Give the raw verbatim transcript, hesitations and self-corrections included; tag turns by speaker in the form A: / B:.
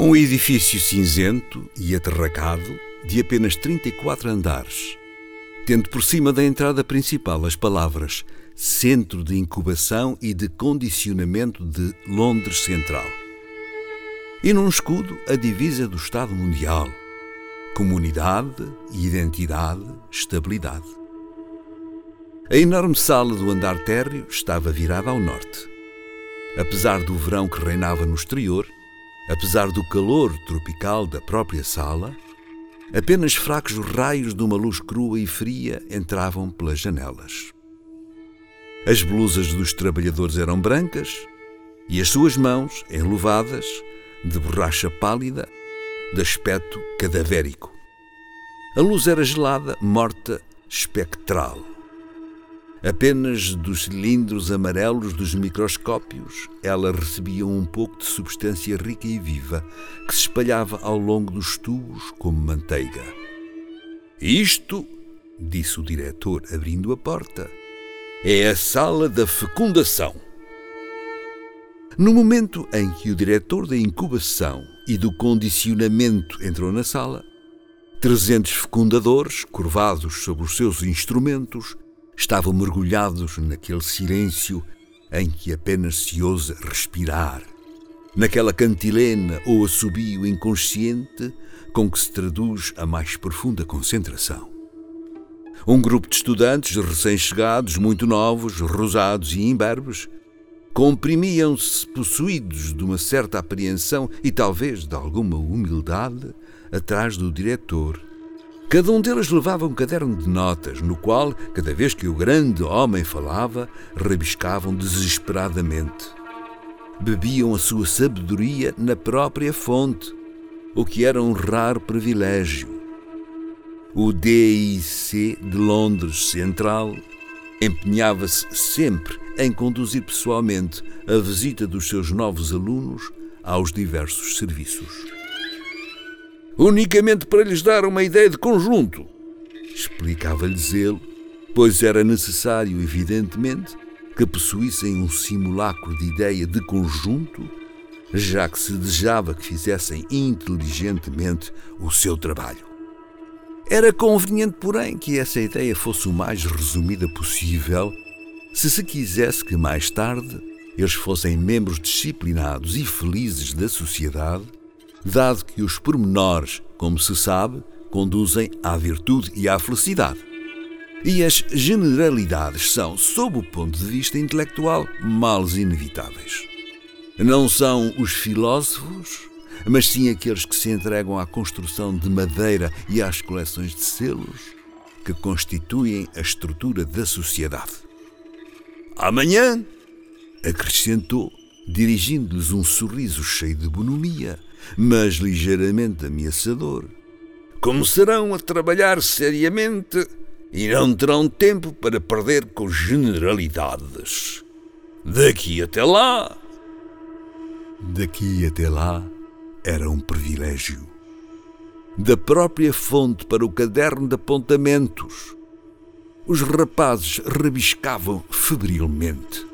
A: Um edifício cinzento e aterracado de apenas trinta e quatro andares, tendo por cima da entrada principal as palavras Centro de Incubação e de Condicionamento de Londres Central. E num escudo a divisa do Estado Mundial: comunidade, identidade, estabilidade. A enorme sala do andar térreo estava virada ao norte. Apesar do verão que reinava no exterior, apesar do calor tropical da própria sala, apenas fracos raios de uma luz crua e fria entravam pelas janelas. As blusas dos trabalhadores eram brancas e as suas mãos enluvadas, de borracha pálida, de aspecto cadavérico. A luz era gelada, morta, espectral. Apenas dos cilindros amarelos dos microscópios ela recebia um pouco de substância rica e viva que se espalhava ao longo dos tubos como manteiga. Isto, disse o diretor abrindo a porta, é a sala da fecundação. No momento em que o diretor da incubação e do condicionamento entrou na sala, trezentos fecundadores, curvados sobre os seus instrumentos, estavam mergulhados naquele silêncio em que apenas se ousa respirar, naquela cantilena ou assobio inconsciente com que se traduz a mais profunda concentração. Um grupo de estudantes recém-chegados, muito novos, rosados e imberbes, comprimiam-se possuídos de uma certa apreensão e talvez de alguma humildade atrás do diretor. Cada um deles levava um caderno de notas, no qual, cada vez que o grande homem falava, rabiscavam desesperadamente. Bebiam a sua sabedoria na própria fonte, o que era um raro privilégio. O D I C de Londres Central empenhava-se sempre em conduzir pessoalmente a visita dos seus novos alunos aos diversos serviços. Unicamente para lhes dar uma ideia de conjunto, explicava-lhes ele, pois era necessário, evidentemente, que possuíssem um simulacro de ideia de conjunto, já que se desejava que fizessem inteligentemente o seu trabalho. Era conveniente, porém, que essa ideia fosse o mais resumida possível, se se quisesse que mais tarde eles fossem membros disciplinados e felizes da sociedade, dado que os pormenores, como se sabe, conduzem à virtude e à felicidade. E as generalidades são, sob o ponto de vista intelectual, males inevitáveis. Não são os filósofos, mas sim aqueles que se entregam à construção de madeira e às coleções de selos que constituem a estrutura da sociedade. Amanhã, acrescentou, dirigindo-lhes um sorriso cheio de bonomia, mas ligeiramente ameaçador, começarão a trabalhar seriamente e não terão tempo para perder com generalidades. Daqui até lá... Daqui até lá era um privilégio. Da própria fonte para o caderno de apontamentos, os rapazes rabiscavam febrilmente.